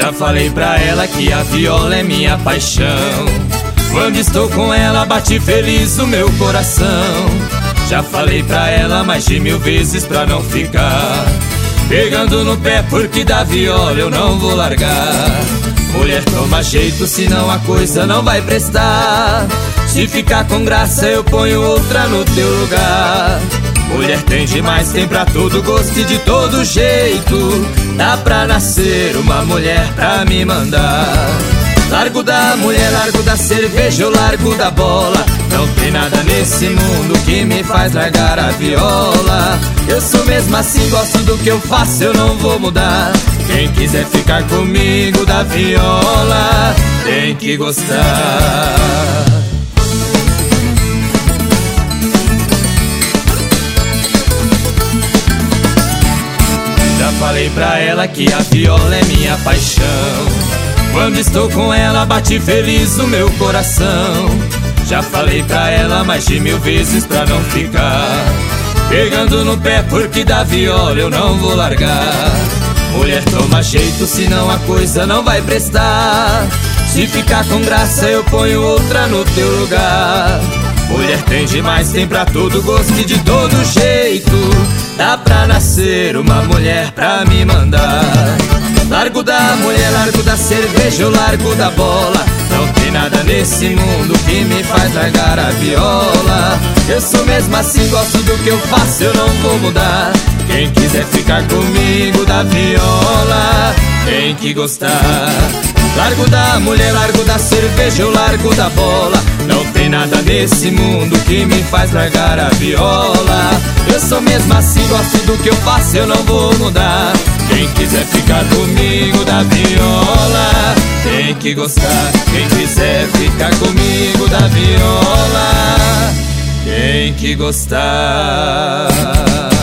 Já falei pra ela que a viola é minha paixão. Quando estou com ela bate feliz o meu coração. Já falei pra ela mais de 1000 vezes pra não ficar pegando no pé, porque da viola eu não vou largar. Mulher, toma jeito, senão a coisa não vai prestar. Se ficar com graça eu ponho outra no teu lugar. Mulher tem demais, tem pra todo gosto e de todo jeito. Dá pra nascer uma mulher pra me mandar. Largo da mulher, largo da cerveja, eu largo da bola. Não tem nada nesse mundo que me faz largar a viola. Eu sou mesmo assim, gosto do que eu faço, eu não vou mudar. Quem quiser ficar comigo da viola tem que gostar. Já falei pra ela que a viola é minha paixão. Quando estou com ela bate feliz o meu coração. Já falei pra ela mais de 1000 vezes pra não ficar pegando no pé, porque da viola eu não vou largar. Mulher, toma jeito, senão a coisa não vai prestar. Se ficar com graça eu ponho outra no teu lugar. Mulher tem demais, tem pra todo gosto e de todo jeito. Dá pra nascer uma mulher pra me mandar. Largo da mulher, largo da cerveja, eu largo da bola. Não tem nada nesse mundo que me faz largar a viola. Eu sou mesmo assim, gosto do que eu faço, eu não vou mudar. Quem quiser ficar comigo da viola tem que gostar. Largo da mulher, largo da cerveja, eu largo da bola. Não tem nada nesse mundo que me faz largar a viola. Eu sou mesmo assim, gosto do que eu faço, eu não vou mudar. Quem quiser ficar comigo da viola tem que gostar. Quem quiser ficar comigo da viola tem que gostar.